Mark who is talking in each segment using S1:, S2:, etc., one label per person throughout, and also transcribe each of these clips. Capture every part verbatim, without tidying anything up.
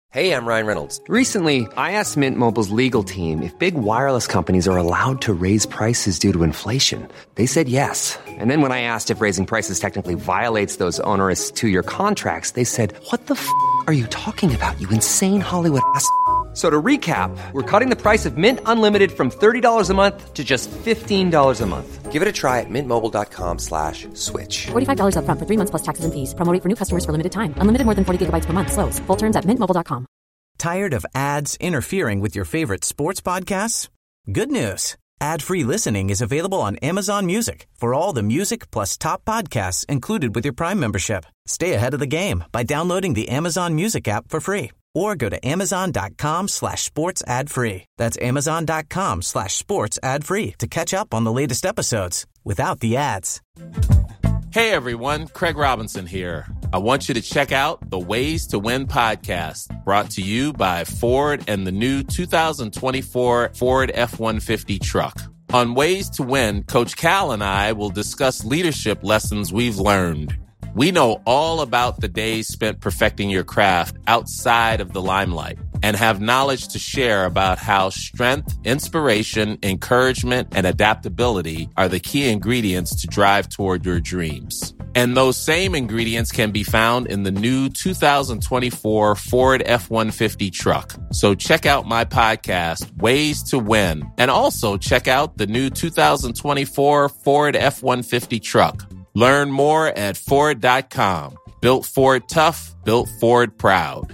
S1: Hey, I'm Ryan Reynolds.
S2: Recently, I asked Mint Mobile's legal team if big wireless companies are allowed to raise prices due to inflation. They said yes. And then when I asked if raising prices technically violates those onerous two-year contracts, they said, what the f*** are you talking about, you insane Hollywood ass f- So to recap, we're cutting the price of Mint Unlimited from thirty dollars a month to just fifteen dollars a month.
S1: Give it a try at mintmobile.com slash switch.
S3: forty-five dollars up front for three months plus taxes and fees. Promo rate for new customers for limited time. Unlimited more than forty gigabytes per month. Slows full terms at mint mobile dot com.
S4: Tired of ads interfering with your favorite sports podcasts? Good news. Ad-free listening is available on Amazon Music for all the music plus top podcasts included with your Prime membership. Stay ahead of the game by downloading the Amazon Music app for free or go to amazon.com slash sports ad free. That's amazon.com slash sports ad free to catch up on the latest episodes without the ads.
S5: Hey everyone, Craig Robinson here. I want you to check out the Ways to Win podcast, brought to you by Ford and the new two thousand twenty-four Ford F one fifty truck. On Ways to Win, Coach Cal and I will discuss leadership lessons we've learned. We know all about the days spent perfecting your craft outside of the limelight and have knowledge to share about how strength, inspiration, encouragement, and adaptability are the key ingredients to drive toward your dreams. And those same ingredients can be found in the new two thousand twenty-four Ford F one fifty truck. So check out my podcast, Ways to Win, and also check out the new two thousand twenty-four Ford F one fifty truck. Learn more at Ford dot com. Built Ford tough, built Ford proud.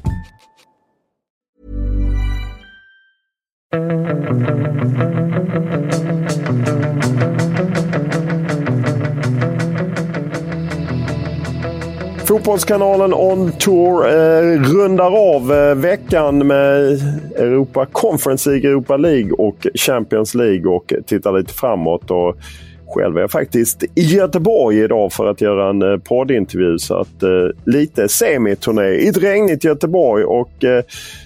S6: Fotbollskanalen On Tour eh, rundar av eh, veckan med Europa Conference League, Europa League och Champions League och tittar lite framåt. Och själv är jag faktiskt i Göteborg idag för att göra en eh, poddintervju, så att eh, lite semiturné i ett regnigt Göteborg. Och eh,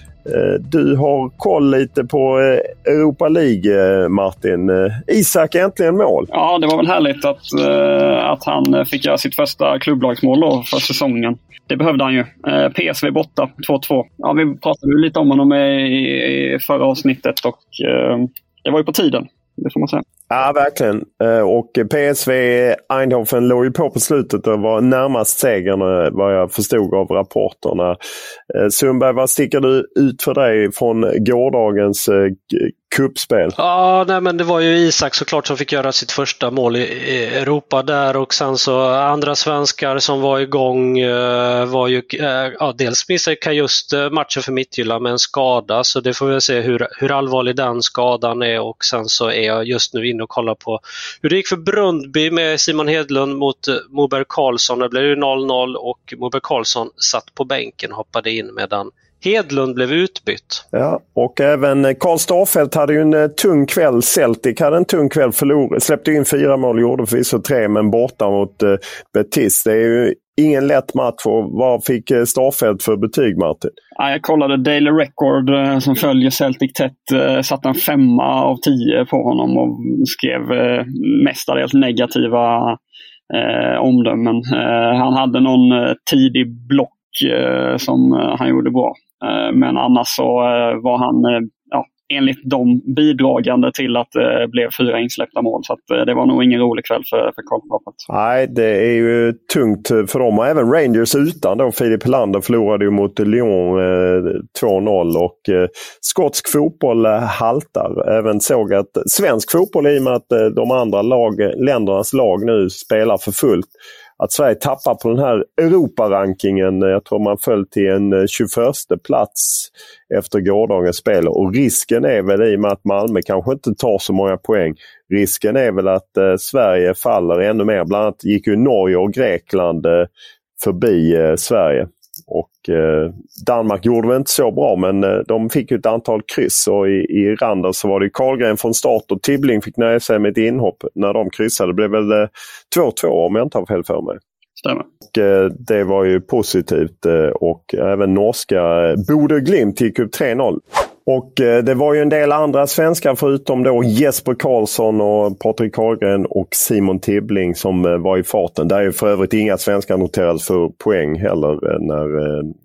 S6: du har koll lite på eh, Europa League, eh, Martin. Eh, Isak äntligen mål.
S7: Ja, det var väl härligt att, eh, att han fick göra sitt första klubblagsmål då för säsongen. Det behövde han ju. Eh, P S V borta, två två. Ja, vi pratade lite om honom i, i förra avsnittet och eh, det var ju på tiden. Det får man säga.
S6: Ja, verkligen. Och P S V Eindhoven låg ju på på slutet och var närmast segern, vad jag förstod av rapporterna. Sundberg, vad sticker du ut för dig från gårdagens kuppspel?
S8: Ja, nej, men det var ju Isak såklart som fick göra sitt första mål i Europa där, och sen så andra svenskar som var igång var ju, ja, dels missade Kajuste matchen för Midtjylland med en skada, så det får vi se hur, hur allvarlig den skadan är, och sen så är jag just nu inne och kollar på hur det gick för Brundby med Simon Hedlund mot Moberg Karlsson. Det blev ju noll noll och Moberg Karlsson satt på bänken, hoppade in medan Hedlund blev utbytt.
S6: Ja, och även Karl Starfelt hade ju en tung kväll. Celtic hade en tung kväll, förlorade. Släppte in fyra mål, gjorde förvisso tre, men borta mot uh, Betis. Det är ju ingen lätt match. Vad fick Starfelt för betyg, Martin?
S7: Ja, jag kollade Daily Record uh, som följer Celtic tätt. Uh, satt en femma av tio på honom och skrev uh, mestadels negativa uh, omdömen. Uh, han hade någon uh, tidig block som han gjorde bra. Men annars så var han, ja, enligt dem bidragande till att det blev fyra insläppta mål. Så att det var nog ingen rolig kväll för, för Karlsson.
S6: Nej, det är ju tungt för dem. Och även Rangers utan då. Filip Lander förlorade ju mot Lyon eh, två noll. Och eh, skotsk fotboll eh, haltar. Även såg att svensk fotboll, i och med att eh, de andra lag, ländernas lag nu spelar för fullt, att Sverige tappar på den här Europa-rankingen. Jag tror man föll till en tjugoförsta plats efter gårdagens spel. Och risken är väl, i och med att Malmö kanske inte tar så många poäng, risken är väl att eh, Sverige faller ännu mer. Bland annat gick ju Norge och Grekland eh, förbi eh, Sverige. Och eh, Danmark gjorde väl inte så bra, men eh, de fick ju ett antal kryss, och i, i Randers så var det Karlgren från start och Tibbling fick nöja sig med ett inhopp när de kryssade. Det blev väl eh, två två om jag inte har fel för mig.
S7: Stämmer.
S6: Och, eh, det var ju positivt, eh, och även norska eh, Bodø Glimt gick upp tre noll. Och eh, det var ju en del andra svenskar förutom då Jesper Karlsson och Patrik Karlgren och Simon Tibbling som eh, var i farten. Där är ju för övrigt inga svenskar noterades för poäng heller eh, när eh,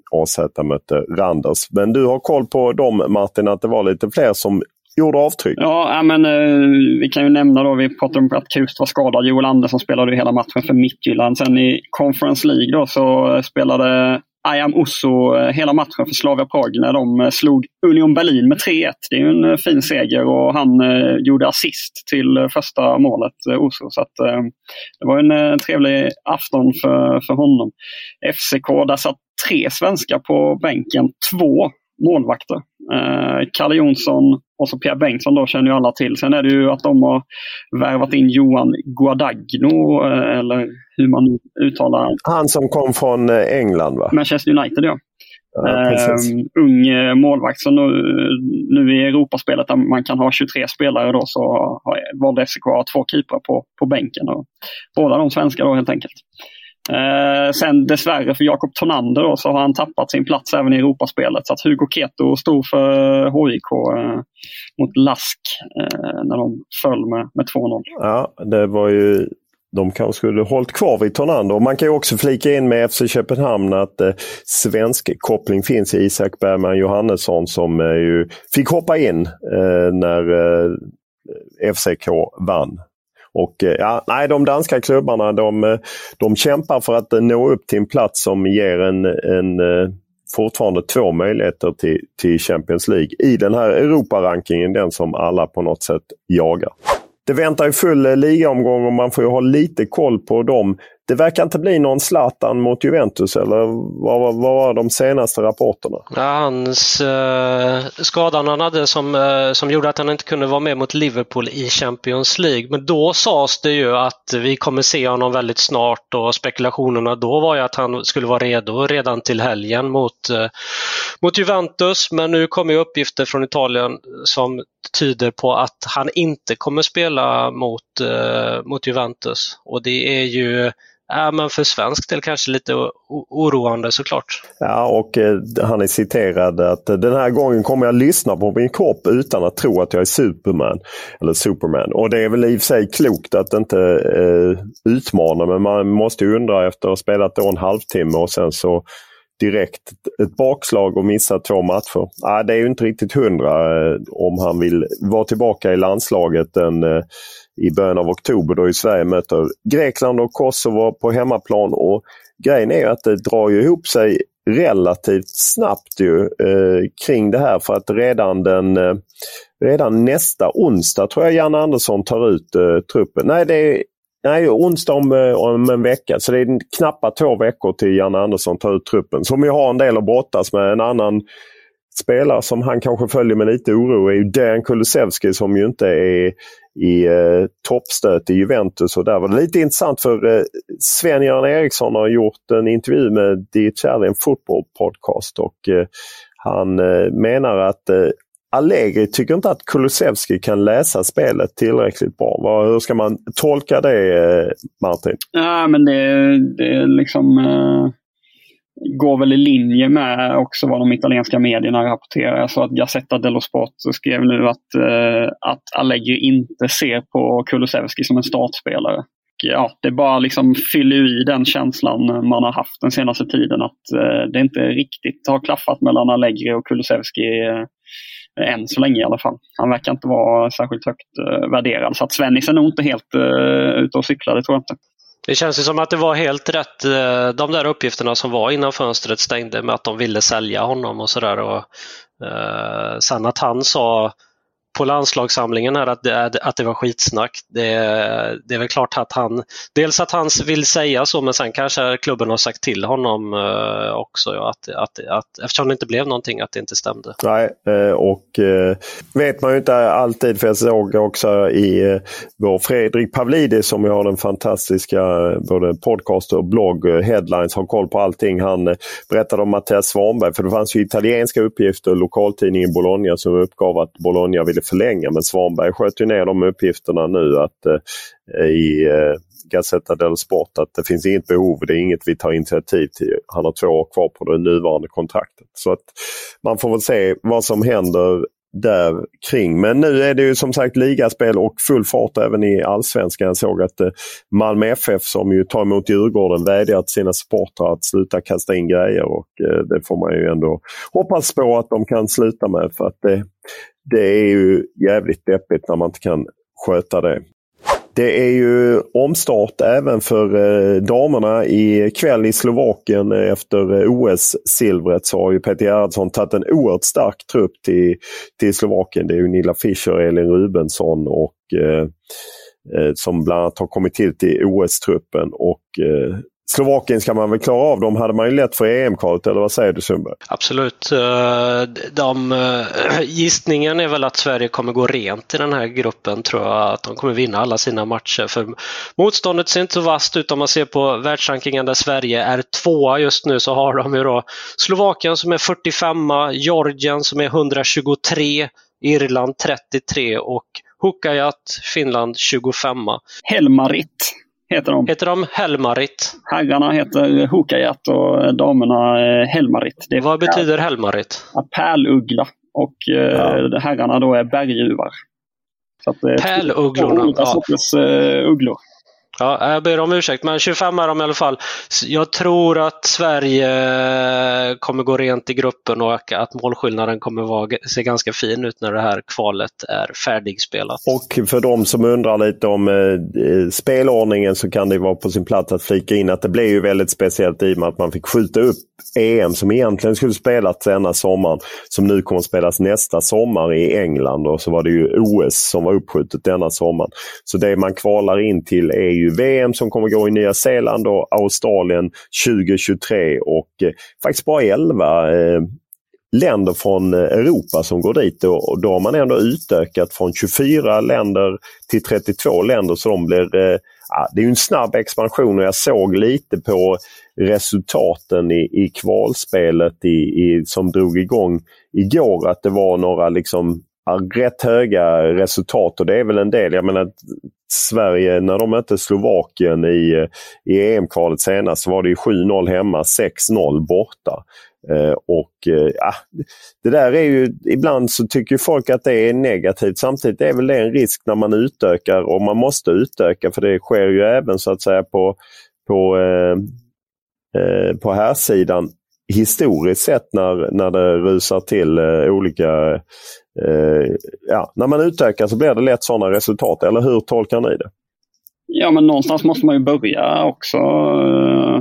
S6: A Z mötte Randers. Men du har koll på dem, Martin, att det var lite fler som gjorde avtryck.
S7: Ja, men eh, vi kan ju nämna då, vi pratade om att Kust var skadad. Joel Andersson spelade ju hela matchen för Midtjylland. Sen i Conference League då så spelade Ayam Osso hela matchen för Slavia Prag när de slog Union Berlin med tre ett. Det är ju en fin seger och han eh, gjorde assist till första målet, eh, Osso. Så att, eh, det var en eh, trevlig afton för, för honom. F C K, där satt tre svenskar på bänken, två målvakter. Eh, Kalle Jonsson och så Pierre Bengtsson då känner ju alla till. Sen är det ju att de har värvat in Johan Guadagno, eh, eller hur man uttalar.
S6: Han som kom från England, va?
S7: Manchester United, ja.
S6: Ja,
S7: eh, ung målvakt. Så nu, nu i Europaspelet där man kan ha tjugotre spelare då, så har, valde F C K att ha två keeprar på, på bänken. Och båda de svenskar då helt enkelt. Eh, sen dessvärre för Jakob Tornander då, så har han tappat sin plats även i Europaspelet. Så att Hugo Keto stod för H I K eh, mot Lask eh, när de föll med, med två noll.
S6: Ja, det var ju... De kanske skulle hållit kvar vid Tornander. Och man kan ju också flika in med F C Köpenhamn att eh, svensk koppling finns i Isak Bergman Johannesson som eh, ju fick hoppa in eh, när eh, F C K vann. Och eh, ja, nej, de danska klubbarna de, de kämpar för att nå upp till en plats som ger en, en eh, fortfarande två möjligheter till, till Champions League i den här Europa-rankingen, den som alla på något sätt jagar. Det väntar ju full ligaomgång och man får ju ha lite koll på dem. Det verkar inte bli någon Zlatan mot Juventus, eller vad, vad var de senaste rapporterna?
S8: Ja, hans eh, skadan han hade som, eh, som gjorde att han inte kunde vara med mot Liverpool i Champions League. Men då sades det ju att vi kommer se honom väldigt snart, och spekulationerna då var ju att han skulle vara redo redan till helgen mot, eh, mot Juventus. Men nu kommer ju uppgifter från Italien som tyder på att han inte kommer spela mot, eh, mot Juventus. Och det är ju ja, men för svensk del kanske lite oroande såklart.
S6: Ja, och eh, han är citerad att den här gången kommer jag lyssna på min kropp utan att tro att jag är Superman. Eller Superman. Och det är väl i och för sig klokt att inte eh, utmana, men man måste ju undra efter att ha spelat då en halvtimme och sen så direkt ett bakslag och missa två matcher. Ah, det är ju inte riktigt hundra eh, om han vill vara tillbaka i landslaget den, eh, i början av oktober då i Sverige möter Grekland och Kosovo på hemmaplan. Och grejen är ju att det drar ju ihop sig relativt snabbt ju, eh, kring det här, för att redan, den, eh, redan nästa onsdag tror jag Jan Andersson tar ut eh, truppen. Nej, det är Nej, onsdag om, om en vecka. Så det är knappt två veckor till Jan Andersson tar ut truppen. Som ju har en del att brottas med. En annan spelare som han kanske följer med lite oro är ju Dejan Kulusevski, som ju inte är i eh, toppstöt i Juventus. Och där var det lite intressant, för eh, Sven-Göran Eriksson har gjort en intervju med The Italian Football Podcast. Och eh, han eh, menar att eh, Allegri tycker inte att Kulusevski kan läsa spelet tillräckligt bra. Vad, hur ska man tolka det, Martin?
S7: Ja, men det, det liksom eh, går väl i linje med också vad de italienska medierna rapporterar. Så att Gazzetta dello Sport skrev nu att, eh, att Allegri inte ser på Kulusevski som en startspelare. Ja, det bara liksom fyller i den känslan man har haft den senaste tiden, att eh, det inte riktigt har klaffat mellan Allegri och Kulusevski eh, än så länge i alla fall. Han verkar inte vara särskilt högt uh, värderad. Så att Svennis är nog inte helt uh, ute och cyklar, det tror jag inte.
S8: Det känns ju som att det var helt rätt, uh, de där uppgifterna som var innan fönstret stängde med att de ville sälja honom och sådär. Och uh, sen att han sa på landslagssamlingen här att det, att det var skitsnack. Det, det är väl klart att han, dels att han vill säga så, men sen kanske klubben har sagt till honom eh, också ja, att, att, att eftersom det inte blev någonting, att det inte stämde.
S6: Nej, och eh, vet man ju inte alltid, för jag såg också i eh, vår Fredrik Pavlidis, som har den fantastiska både podcast och blogg Headlines, har koll på allting. Han eh, berättade om Mattias Svanberg, för det fanns ju italienska uppgifter, lokaltidningen Bologna som uppgav att Bologna ville förlänga, men Svanberg sköt ju ner de uppgifterna nu att eh, i eh, Gazzetta dello Sport att det finns inget behov, det är inget vi tar initiativ till. Han har två år kvar på det nuvarande kontraktet. Så att man får väl se vad som händer där kring. Men nu är det ju som sagt ligaspel och full fart även i allsvenskan. Jag såg att eh, Malmö F F som ju tar emot Djurgården vädjar till sina supportrar att sluta kasta in grejer och eh, det får man ju ändå hoppas på att de kan sluta med för att det, det är ju jävligt deppigt när man inte kan sköta det. Det är ju omstart även för eh, damerna i kväll i Slovakien efter eh, O S-silvret så har ju Peter Gerhardsson tagit en oerhört stark trupp till, till Slovakien. Det är ju Nilla Fischer, Elin Rubensson och eh, eh, som bland annat har kommit till till O S-truppen och eh, Slovakien ska man väl klara av. De hade man ju lätt för E M-kvalet, eller vad säger du Sundberg?
S8: Absolut. De, gissningen är väl att Sverige kommer gå rent i den här gruppen, tror jag. Att de kommer vinna alla sina matcher. För motståndet ser inte så vasst ut. Om man ser på världsrankingen där Sverige är tvåa just nu så har de ju då Slovakien som är fyrtiofem, Georgien som är etthundratjugotre, Irland trettiotre och Hukajat, Finland tjugofem.
S7: Helmarit heter de.
S8: Heter de Helmarit?
S7: Herrarna heter Hukajat och damerna Helmarit. Det
S8: Vad betyder Helmarit?
S7: Pärluggla och ja. Herrarna då är berguvar. Så att,
S8: Pärlugglorna?
S7: Olika ja. sorters uh, ugglor.
S8: Ja, jag ber om ursäkt, men tjugofem är de i alla fall. Jag tror att Sverige kommer gå rent i gruppen och att målskillnaden kommer vara, se ganska fin ut när det här kvalet är färdigspelat.
S6: Och för de som undrar lite om eh, spelordningen så kan det vara på sin plats att flika in att det blev ju väldigt speciellt i och med att man fick skjuta upp E M som egentligen skulle spelas denna sommaren, som nu kommer att spelas nästa sommar i England, och så var det ju O S som var uppskjutet denna sommaren. Så det man kvalar in till är ju V M som kommer gå i Nya Zeeland och Australien tjugo tjugotre och eh, faktiskt bara elva eh, länder från Europa som går dit, och då har man ändå utökat från tjugofyra länder till trettiotvå länder, så de blir, eh, ja, det är ju en snabb expansion, och jag såg lite på resultaten i, i kvalspelet i, i, som drog igång igår, att det var några liksom rätt höga resultat, och det är väl en del, jag menar Sverige när de mötte Slovakien i, i E M-kvalet senast så var det ju sju noll hemma, sex noll borta. Eh, och eh, ja, det där är ju, ibland så tycker folk att det är negativt, samtidigt är väl det en risk när man utökar, och man måste utöka för det sker ju även så att säga på, på, eh, eh, på här sidan historiskt sett när, när det rusar till eh, olika Uh, ja, när man utökar så blir det lätt sådana resultat, eller hur tolkar ni det?
S7: Ja, men någonstans måste man ju börja också. Uh,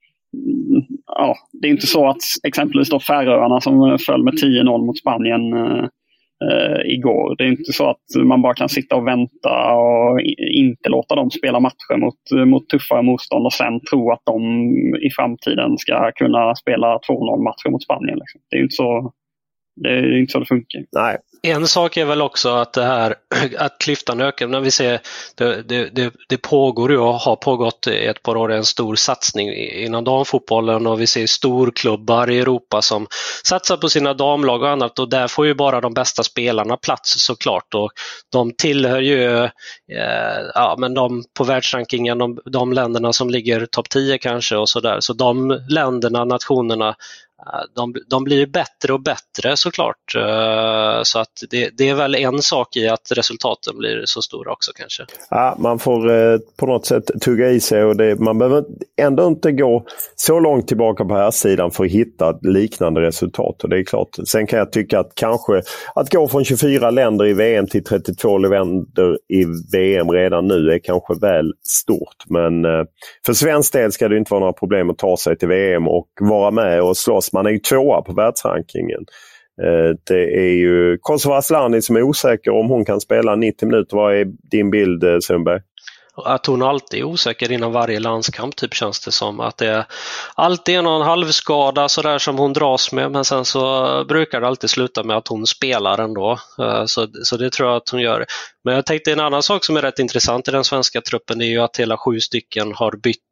S7: ja, det är inte så att exempelvis då Färöarna som föll med tio noll mot Spanien uh, uh, igår. Det är inte så att man bara kan sitta och vänta och inte låta dem spela matcher mot, mot tuffare motstånd och sen tro att de i framtiden ska kunna spela två noll matcher mot Spanien. Liksom. Det är inte så Det är inte så det funkar.
S6: Nej.
S8: En sak är väl också att det här att klyftan ökar. När vi ser det, det, det, det pågår ju och har pågått i ett par år en stor satsning inom damfotbollen, och vi ser storklubbar i Europa som satsar på sina damlag och annat, och där får ju bara de bästa spelarna plats såklart, och de tillhör ju eh, ja, men de på världsrankingen, de, de länderna som ligger topp tio kanske och sådär, så de länderna, nationerna, De, de blir bättre och bättre såklart, så att det, det är väl en sak i att resultaten blir så stora också kanske.
S6: Ja, man får eh, på något sätt tugga i sig, och det, man behöver ändå inte gå så långt tillbaka på här sidan för att hitta liknande resultat, och det är klart. Sen kan jag tycka att kanske att gå från tjugofyra länder i V M till trettiotvå länder i V M redan nu är kanske väl stort, men eh, för svensk del ska det inte vara några problem att ta sig till V M och vara med och slåss. Man är ju tvåa på världsrankingen. Det är ju Kosova Asllani som är osäker om hon kan spela nittio minuter. Vad är din bild, Sundberg?
S8: Att hon alltid är osäker innan varje landskamp, typ, känns det som. Att det är alltid är någon halvskada så där som hon dras med, men sen så brukar det alltid sluta med att hon spelar ändå. Så, så det tror jag att hon gör. Men jag tänkte en annan sak som är rätt intressant i den svenska truppen är ju att hela sju stycken har bytt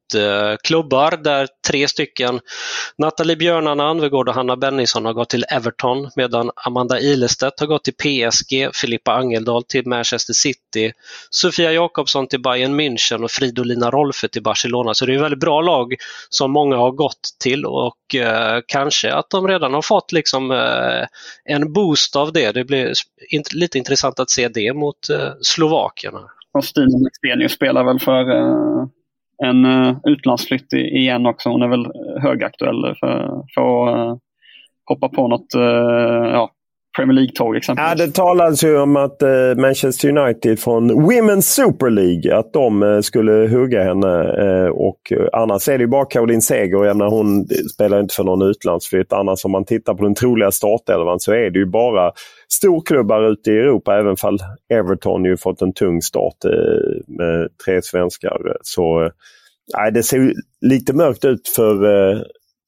S8: eh, klubbar där tre stycken, Nathalie Björnarna Anvegård och Hanna Bennison har gått till Everton, medan Amanda Ilestedt har gått till P S G, Filippa Angeldal till Manchester City, Sofia Jakobsson till Bayern München och Fridolina Rolfö till Barcelona. Så det är ett väldigt bra lag som många har gått till, och eh, kanske att de redan har fått liksom, eh, en boost av det. Det blir int- lite intressant att se det mot eh, slovakerna.
S7: Och Stina Mexenius spelar väl för uh, en uh, utlandsflytt igen också. Hon är väl högaktuell för, för att uh, hoppa på något uh, ja, Premier League-tåg exempelvis.
S6: Ja, det talades ju om att uh, Manchester United från Women's Super League, att de uh, skulle hugga henne. Uh, och uh, annars är det ju bara Caroline Seger. Jag menar, hon spelar inte för någon utlandsflytt. Annars om man tittar på den troliga startelvan så är det ju bara storklubbar ute i Europa, även fall Everton ju fått en tung start uh, med tre svenskar. Så uh, det ser ju lite mörkt ut för uh,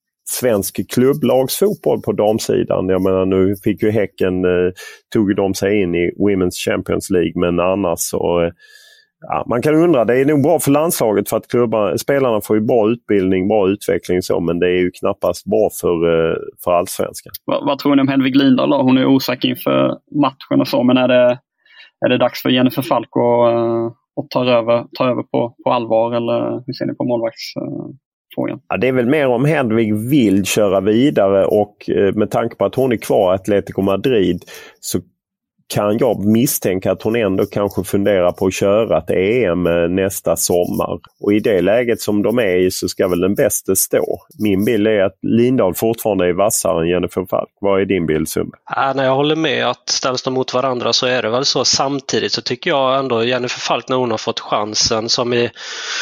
S6: svensk klubblagsfotboll på damsidan. Jag menar, nu fick ju Häcken, eh, tog de sig in i Women's Champions League, men annars så eh, ja, man kan undra, det är nog bra för landslaget för att klubbar, spelarna får ju bra utbildning, bra utveckling så, men det är ju knappast bra för, eh, för allsvenskan.
S7: Vad, vad tror ni om Hedvig Lindahl då? Hon är osäker inför matchen och så, men är det, är det dags för Jennifer Falk att, uh, att ta över, ta över på, på allvar, eller hur ser ni på målvakts... Uh...
S6: Ja, det är väl mer om Hedvig vill köra vidare, och eh, med tanke på att hon är kvar i Atletico Madrid så kan jag misstänka att hon ändå kanske funderar på att köra ett E M nästa sommar. Och i det läget som de är i så ska väl den bästa stå. Min bild är att Lindahl fortfarande är vassare än Jennifer Falk. Vad är din bild, Sumbe?
S8: Ja, när jag håller med att ställs de mot varandra så är det väl så. Samtidigt så tycker jag ändå Jennifer Falk, när hon har fått chansen, som i,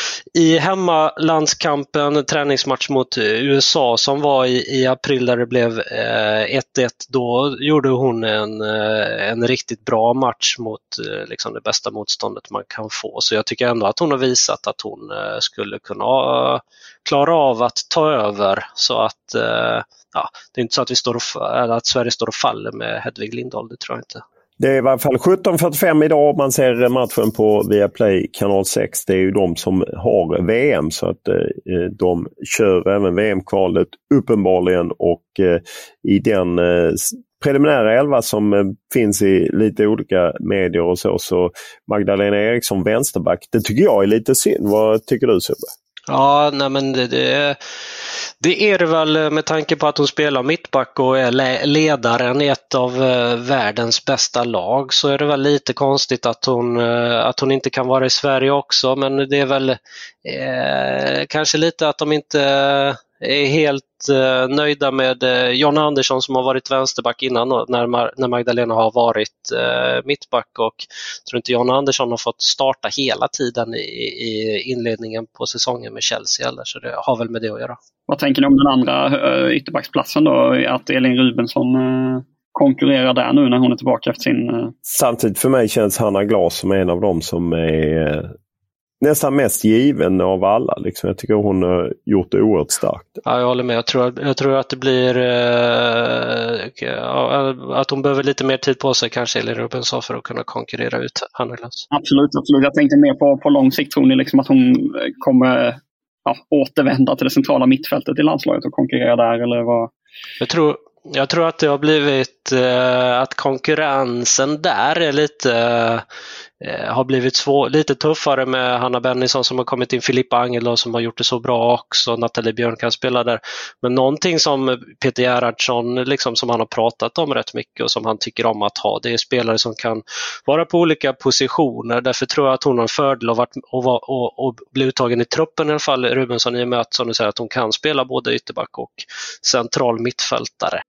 S8: i hemmalandskampen, träningsmatch mot U S A som var i, i april där det blev eh, ett ett, då gjorde hon en, eh, en riktigt bra match mot eh, liksom det bästa motståndet man kan få. Så jag tycker ändå att hon har visat att hon eh, skulle kunna uh, klara av att ta över, så att uh, ja, det är inte så att, vi står och, eller att Sverige står och faller med Hedvig Lindahl, det tror jag inte.
S6: Det är i alla fall sjutton fyrtiofem idag. Man ser matchen på Viaplay kanal sex. Det är ju de som har V M, så att eh, de kör även V M-kvalet uppenbarligen, och eh, i den eh, preliminära elva som eh, finns i lite olika medier och så, så Magdalena Eriksson vänsterback. Det tycker jag är lite synd. Vad tycker du, Subbe?
S8: Ja, nej men det, det, det är det väl, med tanke på att hon spelar mittback och är ledaren i ett av världens bästa lag, så är det väl lite konstigt att hon, att hon inte kan vara i Sverige också. Men det är väl eh, kanske lite att de inte är helt eh, nöjda med eh, John Andersson som har varit vänsterback innan, när, när Magdalena har varit eh, mittback, och jag tror inte John Andersson har fått starta hela tiden i, i inledningen på säsongen med Chelsea, eller, så det har väl med det att göra.
S7: Vad tänker ni om den andra uh, ytterbacksplatsen då, att Elin Rubensson uh, konkurrerar där nu när hon är tillbaka efter sin... Uh...
S6: Samtidigt för mig känns Hanna Glas som en av dem som är uh... nästan mest given av alla. Liksom. Jag tycker hon har gjort det oerhört starkt.
S8: Ja, jag håller med. Jag tror, jag tror att det blir eh, att hon behöver lite mer tid på sig, kanske, eller Rubensson, för att kunna konkurrera ut Hanna Glas.
S7: Absolut, absolut. Jag tänkte mer på, på lång sikt. Tror ni liksom att hon kommer ja, återvända till det centrala mittfältet i landslaget och konkurrera där? Eller vad?
S8: Jag tror Jag tror att det har blivit eh, att konkurrensen där är lite eh, har blivit svår, lite tuffare med Hanna Bennison som har kommit in, Filippa Angeldal som har gjort det så bra också, Nathalie Björn kan spela där. Men någonting som Peter Gerhardsson liksom, som han har pratat om rätt mycket och som han tycker om att ha, det är spelare som kan vara på olika positioner. Därför tror jag att hon har en fördel av att och, och, och bli uttagen i truppen i alla fall, Rubensson, i och med att, som du säger, att hon kan spela både ytterback och central mittfältare.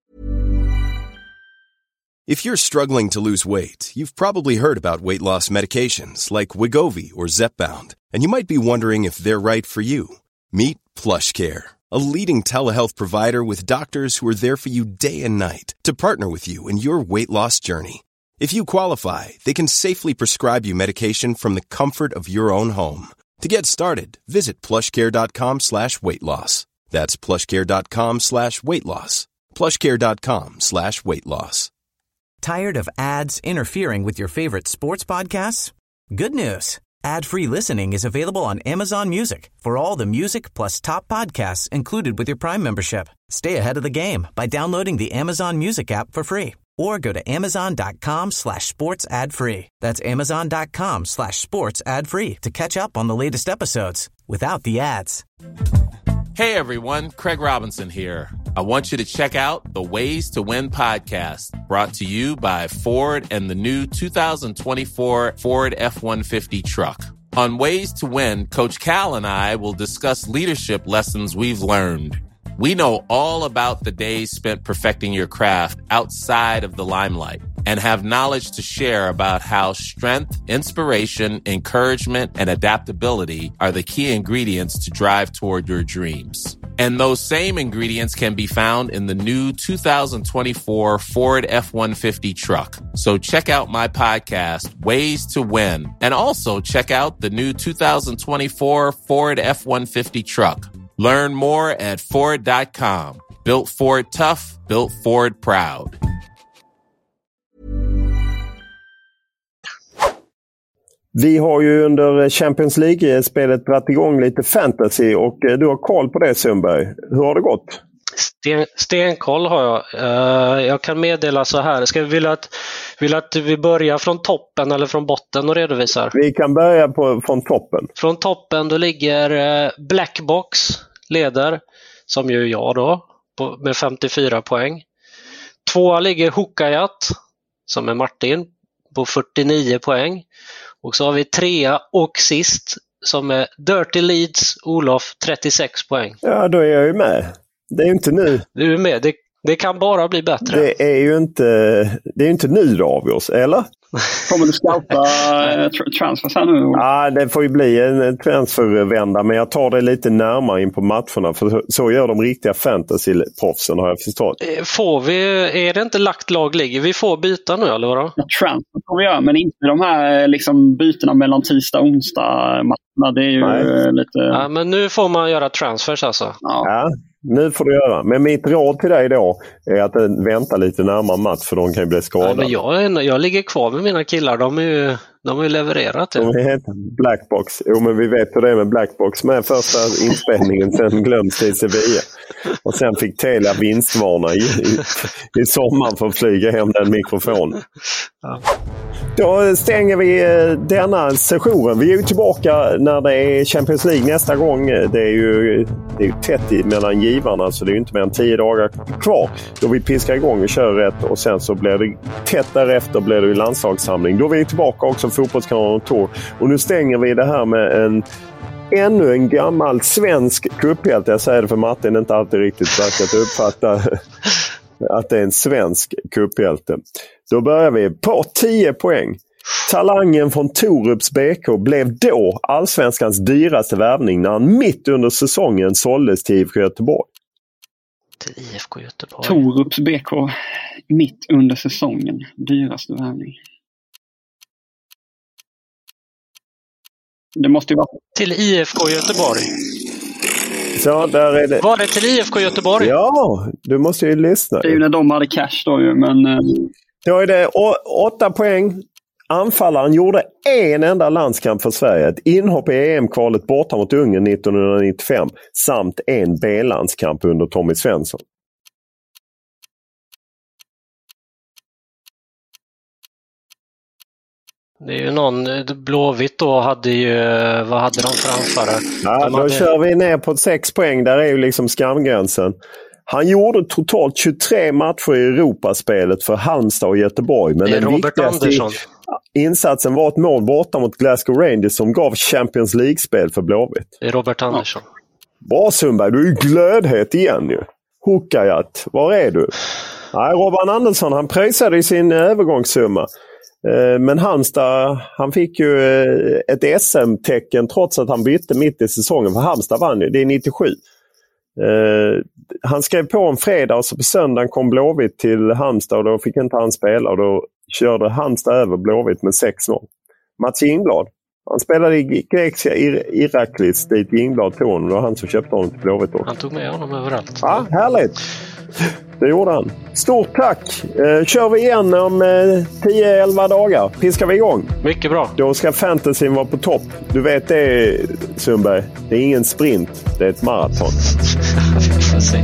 S9: If you're struggling to lose weight, you've probably heard about weight loss medications like Wegovy or Zepbound, and you might be wondering if they're right for you. Meet PlushCare, a leading telehealth provider with doctors who are there for you day and night to partner with you in your weight loss journey. If you qualify, they can safely prescribe you medication from the comfort of your own home. To get started, visit plushcare.com slash weight loss. That's plushcare.com slash weight loss. plushcare.com slash weight loss.
S4: Tired of ads interfering with your favorite sports podcasts? Good news. Ad-free listening is available on Amazon Music for all the music plus top podcasts included with your Prime membership. Stay ahead of the game by downloading the Amazon Music app for free or go to amazon.com slash sports ad free. That's amazon.com slash sports ad free to catch up on the latest episodes without the ads.
S5: Hey everyone, Craig Robinson here. I want you to check out the Ways to Win podcast, brought to you by Ford and the new two thousand twenty-four Ford F one fifty truck. On Ways to Win, Coach Cal and I will discuss leadership lessons we've learned. We know all about the days spent perfecting your craft outside of the limelight and have knowledge to share about how strength, inspiration, encouragement, and adaptability are the key ingredients to drive toward your dreams. And those same ingredients can be found in the new two thousand twenty-four Ford F one fifty truck. So check out my podcast, Ways to Win, and also check out the new two thousand twenty-four Ford F one fifty truck. Learn more at Ford dot com. Built Ford tough, built Ford proud.
S6: Vi har ju under Champions League-spelet dragit igång lite fantasy och du har koll på det, Sundberg. Hur har det gått?
S8: Sten, stenkoll har jag. Uh, jag kan meddela så här. Ska vi vilja att, vill att vi börjar från toppen eller från botten och redovisar?
S6: Vi kan börja på, från toppen.
S8: Från toppen då ligger uh, Blackbox leder, som ju jag då, på, med femtiofyra poäng. Tvåa ligger Hookayat, som är Martin, på fyrtionio poäng. Och så har vi trea och sist, som är Dirty Leeds, Olof, trettiosex poäng.
S6: Ja, då är jag ju med. Det är ju inte nu.
S8: Du är med. Det, det kan bara bli bättre.
S6: Det är ju inte, det är ju inte nu det avgörs, eller?
S7: Kommer du scouta tra- transfers här nu?
S6: Ja, det får ju bli en transfervända, men jag tar det lite närmare in på matcherna, för så gör de riktiga fantasy-proffsen, har jag förstått.
S8: Får vi, är det inte lagt lag ligger? Vi får byta nu, eller vadå?
S7: Ja, transfer får vi göra, men inte de här liksom, bytena mellan tisdag och onsdag matcherna. Det är ju Nej. lite...
S8: Ja, men nu får man göra transfers alltså.
S6: Ja. ja. Nu får du göra. Men mitt råd till dig då är att vänta lite närmare match, för de kan ju bli skadade.
S8: Ja, men jag, jag ligger kvar med mina killar. De är ju, de har ju levererat. Ja.
S6: De heter Blackbox. Jo, men vi vet hur det är med Blackbox. Med första inspelningen, sen glöms det i Sevilla. Och sen fick Telia vinstvarna i, i, i sommaren för att flyga hem den mikrofonen. Ja. Då stänger vi denna sessionen. Vi är ju tillbaka när det är Champions League nästa gång. Det är ju, det är ju tätt mellan givarna, så det är ju inte mer än tio dagar kvar. Då vi piskar igång och kör rätt, och sen så blir det tätt därefter blir det ju landslagssamling. Då är vi tillbaka också Fotbollskanalen Tour. Och nu stänger vi det här med en ännu en gammal svensk cupphjälte. Jag säger det för Martin inte alltid riktigt verkat uppfatta att det är en svensk cupphjälte. Då börjar vi på tio poäng. Talangen från Torups B K blev då allsvenskans dyraste värvning när han mitt under säsongen såldes till I F K Göteborg.
S8: Till I F K Göteborg.
S7: Torups B K mitt under säsongen. Dyraste värvning. Det måste ju vara...
S8: Till I F K Göteborg.
S6: Så, där är det.
S8: Var det till I F K Göteborg?
S6: Ja, du måste ju lyssna.
S7: Det är ju när de hade cash då ju, men...
S6: Då är det å- åtta poäng. Anfallaren gjorde en enda landskamp för Sverige. Ett inhopp i E M-kvalet borta mot Ungern nittonhundranittiofem. Samt en B-landskamp under Tommy Svensson.
S8: Det är ju någon, Blåvitt då hade ju, vad hade de framför?
S6: Ja,
S8: de
S6: då
S8: hade...
S6: kör vi ner på sex poäng. Där är ju liksom skamgränsen. Han gjorde totalt tjugotre matcher i Europaspelet för Halmstad och Göteborg. Men
S8: det är
S6: den
S8: Robert
S6: viktigaste
S8: Andersson.
S6: insatsen var ett mål borta mot Glasgow Rangers som gav Champions League-spel för Blåvitt.
S8: Det är Robert Andersson.
S6: Ja. Bra Sundberg, du är ju glödhet igen ju. Hookayat, var är du? Nej, Robban Andersson, han pröjsade i sin övergångssumma. Men Halmstad, han fick ju ett S M-tecken trots att han bytte mitt i säsongen. För Halmstad vann ju, det är nittiosju. Uh, han skrev på en fredag och så på söndagen kom Blåvitt till Halmstad och då fick inte han spela och då körde Halmstad över Blåvitt med sex noll. Mats Ingblad, han spelade i grekiska Iraklis dit Ingblad tog honom och han som köpte honom till Blåvitt också.
S8: Han tog med honom överallt.
S6: Ja, härligt! Det gjorde han. Stort tack! Eh, kör vi igen om eh, tio elva dagar. Piskar vi igång.
S8: Mycket bra.
S6: Då ska fantasyn vara på topp. Du vet det, Sundberg. Det är ingen sprint. Det är ett maraton.
S8: Vi får se.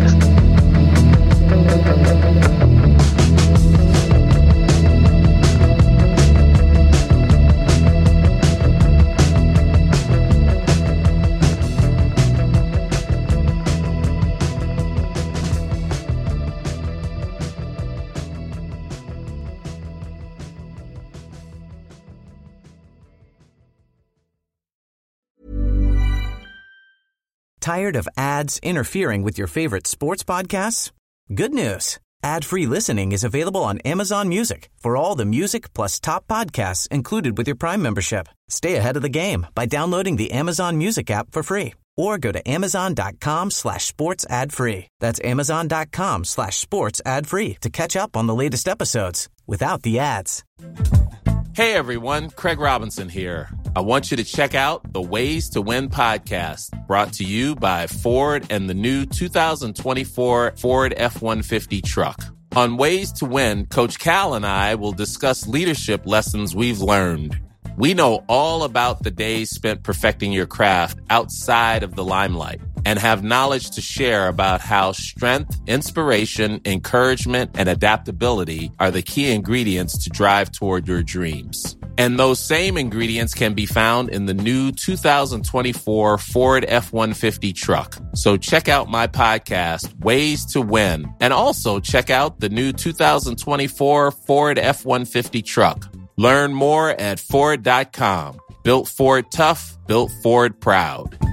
S4: Tired of ads interfering with your favorite sports podcasts? Good news. Ad-free listening is available on Amazon Music for all the music plus top podcasts included with your Prime membership. Stay ahead of the game by downloading the Amazon Music app for free or go to amazon.com slash sports ad free. That's amazon.com slash sports ad free to catch up on the latest episodes without the ads.
S5: Hey everyone, Craig Robinson here. I want you to check out the Ways to Win podcast, brought to you by Ford and the new two thousand twenty-four Ford F one fifty truck. On Ways to Win, Coach Cal and I will discuss leadership lessons we've learned. We know all about the days spent perfecting your craft outside of the limelight and have knowledge to share about how strength, inspiration, encouragement, and adaptability are the key ingredients to drive toward your dreams. And those same ingredients can be found in the new two thousand twenty-four Ford F one fifty truck. So check out my podcast, Ways to Win, and also check out the new two thousand twenty-four Ford F one fifty truck. Learn more at Ford dot com. Built Ford tough, built Ford proud.